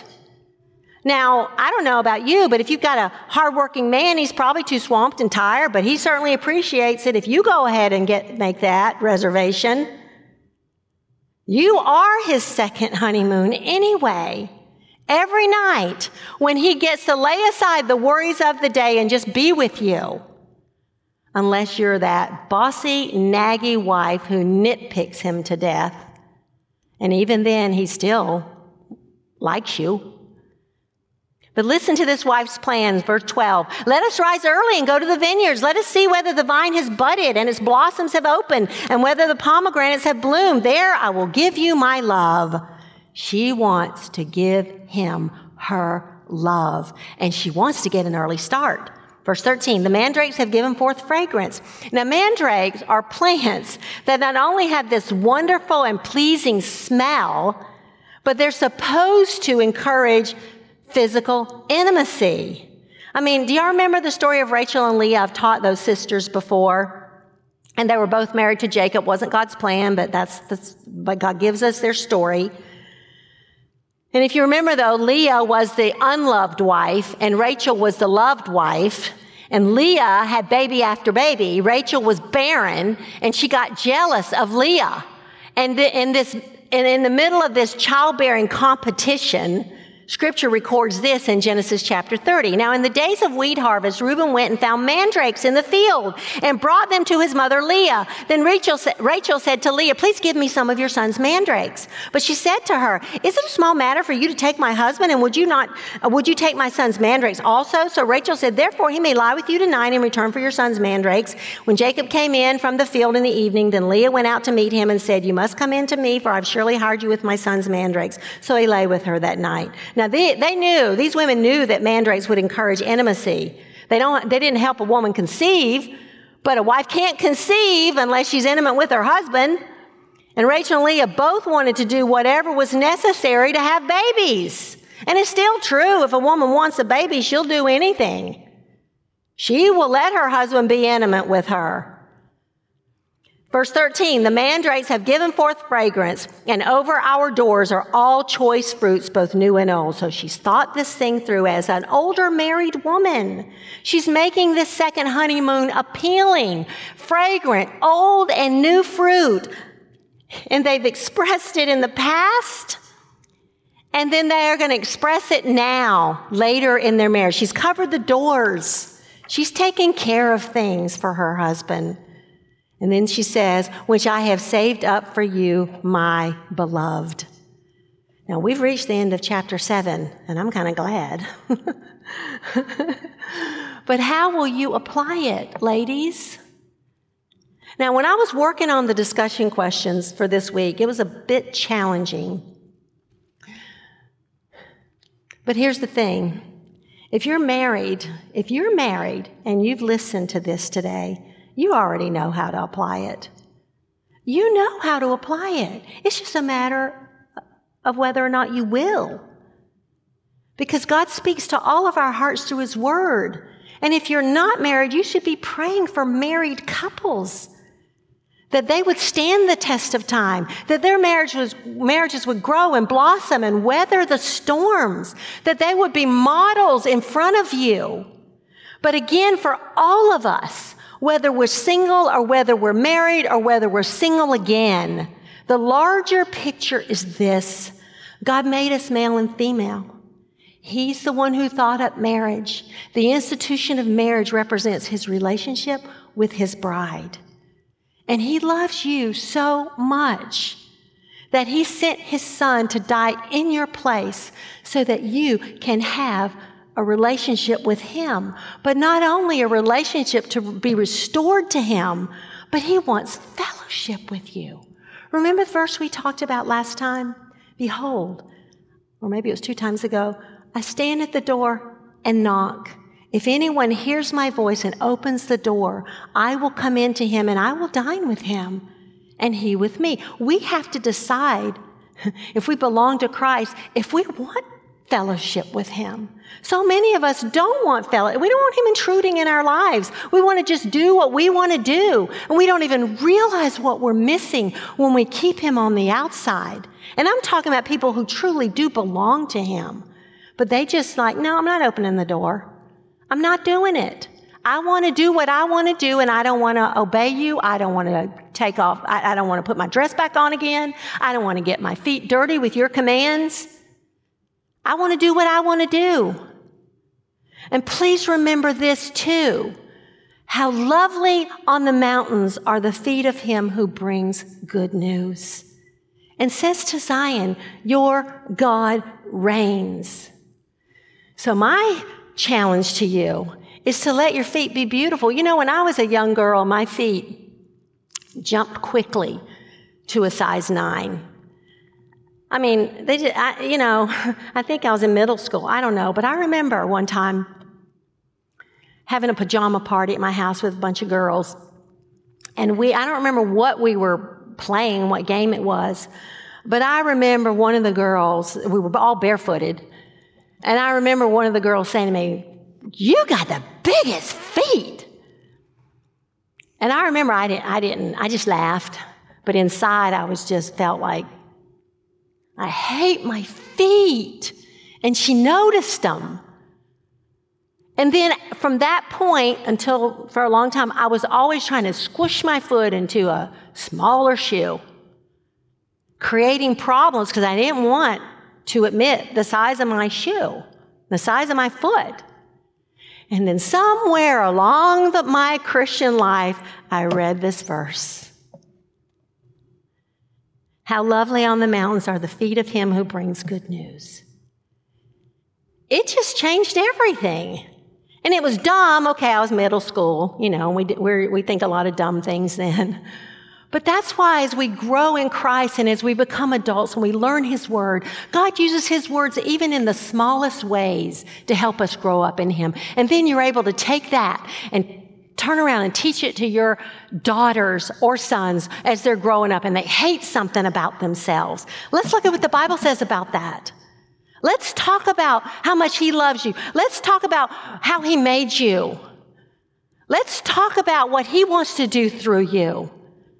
Now, I don't know about you, but if you've got a hardworking man, he's probably too swamped and tired, but he certainly appreciates it if you go ahead and get make that reservation. You are his second honeymoon anyway. Every night when he gets to lay aside the worries of the day and just be with you. Unless you're that bossy, naggy wife who nitpicks him to death. And even then, he still likes you. But listen to this wife's plans, verse twelve. Let us rise early and go to the vineyards. Let us see whether the vine has budded and its blossoms have opened and whether the pomegranates have bloomed. There I will give you my love. She wants to give him her love, and she wants to get an early start. Verse thirteen, the mandrakes have given forth fragrance. Now, mandrakes are plants that not only have this wonderful and pleasing smell, but they're supposed to encourage physical intimacy. I mean, do y'all remember the story of Rachel and Leah? I've taught those sisters before. And they were both married to Jacob. Wasn't God's plan, but that's, that's but God gives us their story. And if you remember, though, Leah was the unloved wife, and Rachel was the loved wife. And Leah had baby after baby. Rachel was barren, and she got jealous of Leah. And the, in this, and in the middle of this childbearing competition, Scripture records this in Genesis chapter thirty. Now, in the days of wheat harvest, Reuben went and found mandrakes in the field and brought them to his mother Leah. Then Rachel, Rachel said to Leah, please give me some of your son's mandrakes. But she said to her, is it a small matter for you to take my husband? And would you not, uh, would you take my son's mandrakes also? So Rachel said, therefore he may lie with you tonight in return for your son's mandrakes. When Jacob came in from the field in the evening, then Leah went out to meet him and said, you must come in to me, for I've surely hired you with my son's mandrakes. So he lay with her that night. Now, they, they knew, these women knew that mandrakes would encourage intimacy. They don't, they didn't help a woman conceive, but a wife can't conceive unless she's intimate with her husband. And Rachel and Leah both wanted to do whatever was necessary to have babies. And it's still true. If a woman wants a baby, she'll do anything. She will let her husband be intimate with her. Verse thirteen, the mandrakes have given forth fragrance, and over our doors are all choice fruits, both new and old. So she's thought this thing through as an older married woman. She's making this second honeymoon appealing, fragrant, old and new fruit. And they've expressed it in the past, and then they are going to express it now, later in their marriage. She's covered the doors. She's taken care of things for her husband. And then she says, which I have saved up for you, my beloved. Now, we've reached the end of chapter seven, and I'm kind of glad. But how will you apply it, ladies? Now, when I was working on the discussion questions for this week, it was a bit challenging. But here's the thing. If you're married, if you're married and you've listened to this today, you already know how to apply it. You know how to apply it. It's just a matter of whether or not you will. Because God speaks to all of our hearts through His Word. And if you're not married, you should be praying for married couples, that they would stand the test of time, that their marriage was, marriages would grow and blossom and weather the storms, that they would be models in front of you. But again, for all of us, whether we're single or whether we're married or whether we're single again, the larger picture is this. God made us male and female. He's the one who thought up marriage. The institution of marriage represents His relationship with His bride. And He loves you so much that He sent His Son to die in your place so that you can have a relationship with Him. But not only a relationship to be restored to Him, but He wants fellowship with you. Remember the verse we talked about last time? Behold, or maybe it was two times ago, I stand at the door and knock. If anyone hears my voice and opens the door, I will come into him and I will dine with him and he with me. We have to decide if we belong to Christ, if we want fellowship with Him. So many of us don't want fellowship. We don't want Him intruding in our lives. We want to just do what we want to do. And we don't even realize what we're missing when we keep Him on the outside. And I'm talking about people who truly do belong to Him. But they just like, no, I'm not opening the door. I'm not doing it. I want to do what I want to do, and I don't want to obey you. I don't want to take off. I, I don't want to put my dress back on again. I don't want to get my feet dirty with your commands. I want to do what I want to do. And please remember this too. How lovely on the mountains are the feet of him who brings good news and says to Zion, your God reigns. So my challenge to you is to let your feet be beautiful. You know, when I was a young girl, my feet jumped quickly to a size nine. I mean, they did, I, you know, I think I was in middle school. I don't know. But I remember one time having a pajama party at my house with a bunch of girls. And we, I don't remember what we were playing, what game it was. But I remember one of the girls, we were all barefooted. And I remember one of the girls saying to me, you got the biggest feet. And I remember I didn't, I didn't, I just laughed. But inside I was just felt like, I hate my feet. And she noticed them. And then from that point until for a long time, I was always trying to squish my foot into a smaller shoe, creating problems because I didn't want to admit the size of my shoe, the size of my foot. And then somewhere along the, my Christian life, I read this verse. How lovely on the mountains are the feet of him who brings good news. It just changed everything. And it was dumb. Okay, I was middle school. You know, we we we think a lot of dumb things then. But that's why as we grow in Christ and as we become adults and we learn his word, God uses his words even in the smallest ways to help us grow up in him. And then you're able to take that and turn around and teach it to your daughters or sons as they're growing up and they hate something about themselves. Let's look at what the Bible says about that. Let's talk about how much he loves you. Let's talk about how he made you. Let's talk about what he wants to do through you.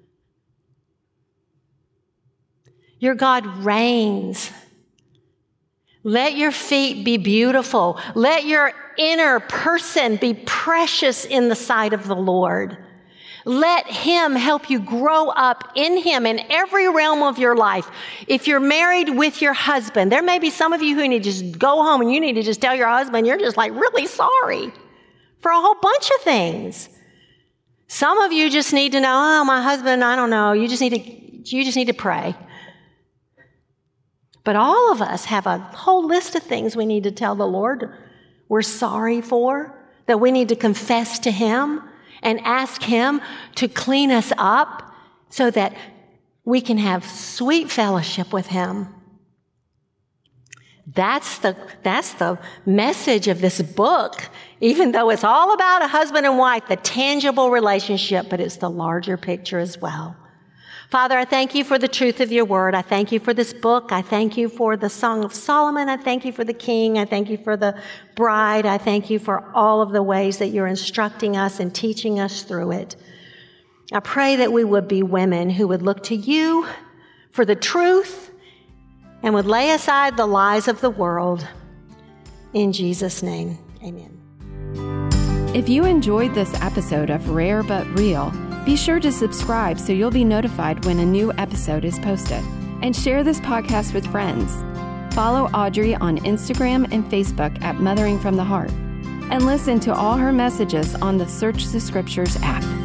Your God reigns. Let your feet be beautiful. Let your inner person be precious in the sight of the Lord. Let him help you grow up in him in every realm of your life. If you're married with your husband, there may be some of you who need to just go home and you need to just tell your husband you're just like really sorry for a whole bunch of things. Some of you just need to know, oh, my husband, I don't know. You just need to, you just need to pray. But all of us have a whole list of things we need to tell the Lord we're sorry for, that we need to confess to him and ask him to clean us up so that we can have sweet fellowship with him. That's the, that's the message of this book, even though it's all about a husband and wife, the tangible relationship, but it's the larger picture as well. Father, I thank you for the truth of your word. I thank you for this book. I thank you for the Song of Solomon. I thank you for the king. I thank you for the bride. I thank you for all of the ways that you're instructing us and teaching us through it. I pray that we would be women who would look to you for the truth and would lay aside the lies of the world. In Jesus' name, amen. If you enjoyed this episode of Rare But Real, be sure to subscribe so you'll be notified when a new episode is posted. And share this podcast with friends. Follow Audrey on Instagram and Facebook at Mothering from the Heart. And listen to all her messages on the Search the Scriptures app.